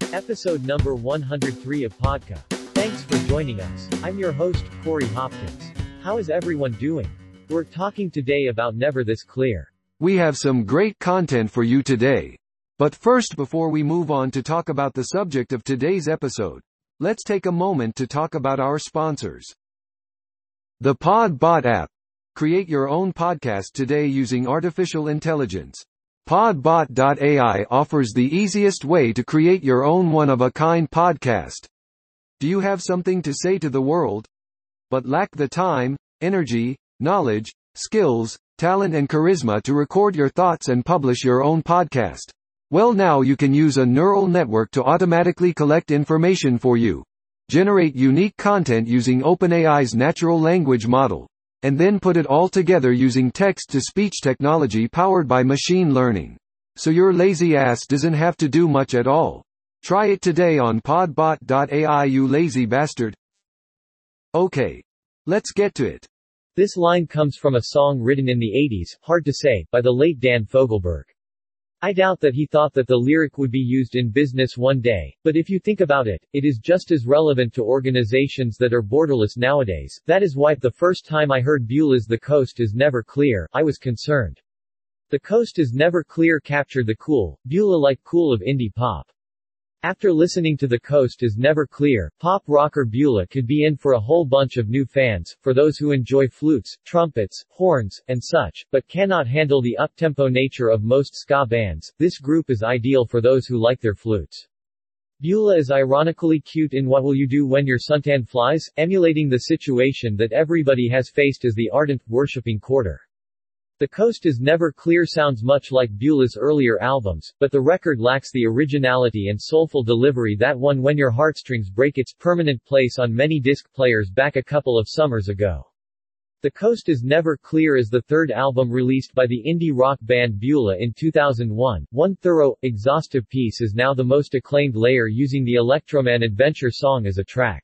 Episode number 103 of Podca. Thanks for joining us. I'm your host, Corey Hopkins. How is everyone doing? We're talking today about Never This Clear. We have some great content for you today. But first, before we move on to talk about the subject of today's episode, let's take a moment to talk about our sponsors. The Podbot app. Create your own podcast today using artificial intelligence. Podbot.ai offers the easiest way to create your own one-of-a-kind podcast. Do you have something to say to the world, but lack the time, energy, knowledge, skills, talent and charisma to record your thoughts and publish your own podcast? Well, now you can use a neural network to automatically collect information for you, generate unique content using OpenAI's natural language model, and then put it all together using text-to-speech technology powered by machine learning. So your lazy ass doesn't have to do much at all. Try it today on podbot.ai, you lazy bastard. Okay. Let's get to it. This line comes from a song written in the 80s, Hard to Say, by the late Dan Fogelberg. I doubt that he thought that the lyric would be used in business one day, but if you think about it, it is just as relevant to organizations that are borderless nowadays. That is why, the first time I heard Beulah's The Coast is Never Clear, I was concerned. The Coast is Never Clear captured the cool, Beulah-like cool of indie pop. After listening to The Coast is Never Clear, pop rocker Beulah could be in for a whole bunch of new fans, for those who enjoy flutes, trumpets, horns, and such, but cannot handle the uptempo nature of most ska bands. This group is ideal for those who like their flutes. Beulah is ironically cute in What Will You Do When Your Suntan Flies, emulating the situation that everybody has faced as the ardent, worshipping quarter. The Coast is Never Clear sounds much like Beulah's earlier albums, but the record lacks the originality and soulful delivery that won When Your Heartstrings Break its permanent place on many disc players back a couple of summers ago. The Coast is Never Clear is the third album released by the indie rock band Beulah in 2001. One thorough, exhaustive piece is now the most acclaimed layer, using the Electroman Adventure song as a track.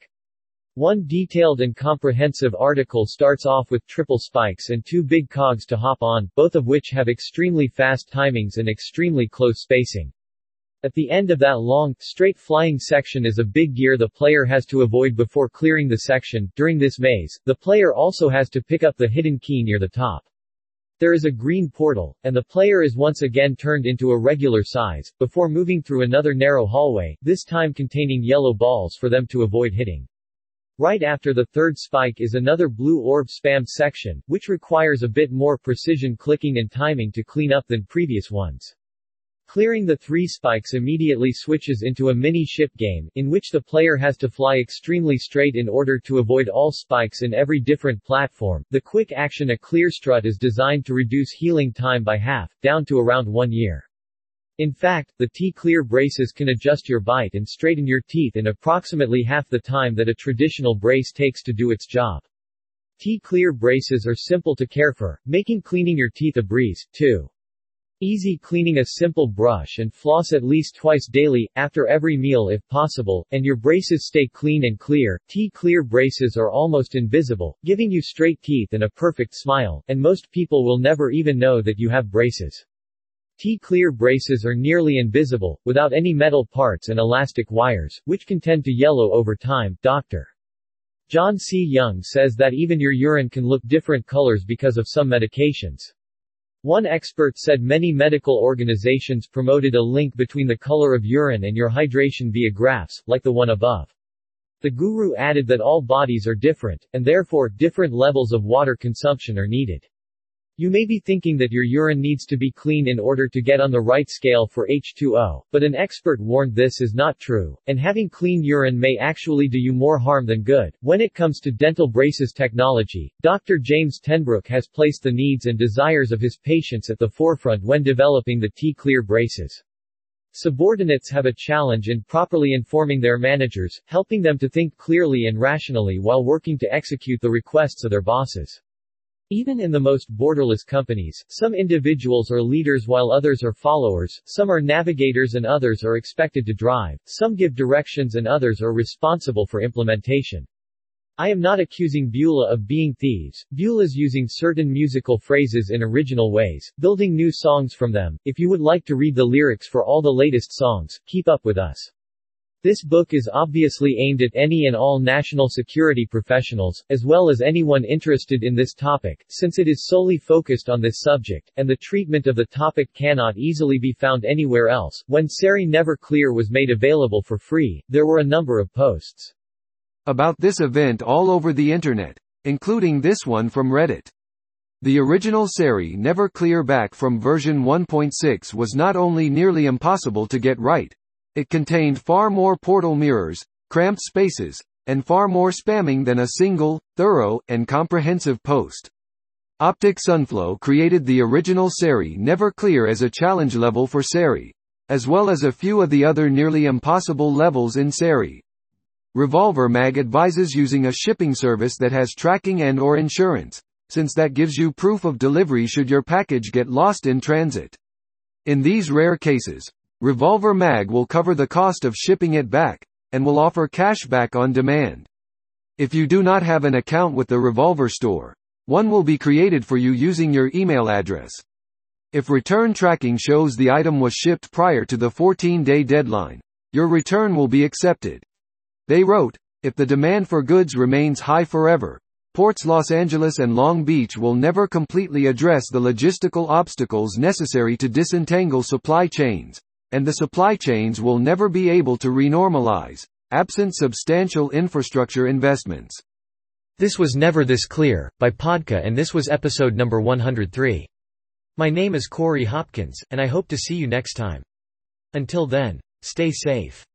One detailed and comprehensive article starts off with triple spikes and two big cogs to hop on, both of which have extremely fast timings and extremely close spacing. At the end of that long, straight flying section is a big gear the player has to avoid before clearing the section. During this maze, the player also has to pick up the hidden key near the top. There is a green portal, and the player is once again turned into a regular size, before moving through another narrow hallway, this time containing yellow balls for them to avoid hitting. Right after the third spike is another blue orb spam section, which requires a bit more precision clicking and timing to clean up than previous ones. Clearing the three spikes immediately switches into a mini-ship game, in which the player has to fly extremely straight in order to avoid all spikes in every different platform. The quick action A Clear Strut is designed to reduce healing time by half, down to around 1 year. In fact, the T-Clear braces can adjust your bite and straighten your teeth in approximately half the time that a traditional brace takes to do its job. T-Clear braces are simple to care for, making cleaning your teeth a breeze, too. Easy cleaning: a simple brush and floss at least twice daily, after every meal if possible, and your braces stay clean and clear. T-Clear braces are almost invisible, giving you straight teeth and a perfect smile, and most people will never even know that you have braces. T-Clear braces are nearly invisible, without any metal parts and elastic wires, which can tend to yellow over time. Dr. John C. Young says that even your urine can look different colors because of some medications. One expert said many medical organizations promoted a link between the color of urine and your hydration via graphs, like the one above. The guru added that all bodies are different, and therefore, different levels of water consumption are needed. You may be thinking that your urine needs to be clean in order to get on the right scale for H2O, but an expert warned this is not true, and having clean urine may actually do you more harm than good. When it comes to dental braces technology, Dr. James Tenbrook has placed the needs and desires of his patients at the forefront when developing the T-Clear braces. Subordinates have a challenge in properly informing their managers, helping them to think clearly and rationally while working to execute the requests of their bosses. Even in the most borderless companies, some individuals are leaders while others are followers, some are navigators and others are expected to drive, some give directions and others are responsible for implementation. I am not accusing Beulah of being thieves. Beulah's using certain musical phrases in original ways, building new songs from them. If you would like to read the lyrics for all the latest songs, keep up with us. This book is obviously aimed at any and all national security professionals, as well as anyone interested in this topic, since it is solely focused on this subject, and the treatment of the topic cannot easily be found anywhere else. When SARI Never Clear was made available for free, there were a number of posts about this event all over the internet, including this one from Reddit. The original SARI Never Clear back from version 1.6 was not only nearly impossible to get right, it contained far more portal mirrors, cramped spaces, and far more spamming than a single, thorough, and comprehensive post. Optic Sunflow created the original SARI Never Clear as a challenge level for SARI, as well as a few of the other nearly impossible levels in SARI. Revolver Mag advises using a shipping service that has tracking and/or insurance, since that gives you proof of delivery should your package get lost in transit. In these rare cases, Revolver Mag will cover the cost of shipping it back, and will offer cash back on demand. If you do not have an account with the Revolver store, one will be created for you using your email address. If return tracking shows the item was shipped prior to the 14-day deadline, your return will be accepted. They wrote, if the demand for goods remains high forever, ports Los Angeles and Long Beach will never completely address the logistical obstacles necessary to disentangle supply chains, and the supply chains will never be able to renormalize, absent substantial infrastructure investments. This was Never This Clear, by Podka, and this was episode number 103. My name is Corey Hopkins, and I hope to see you next time. Until then, stay safe.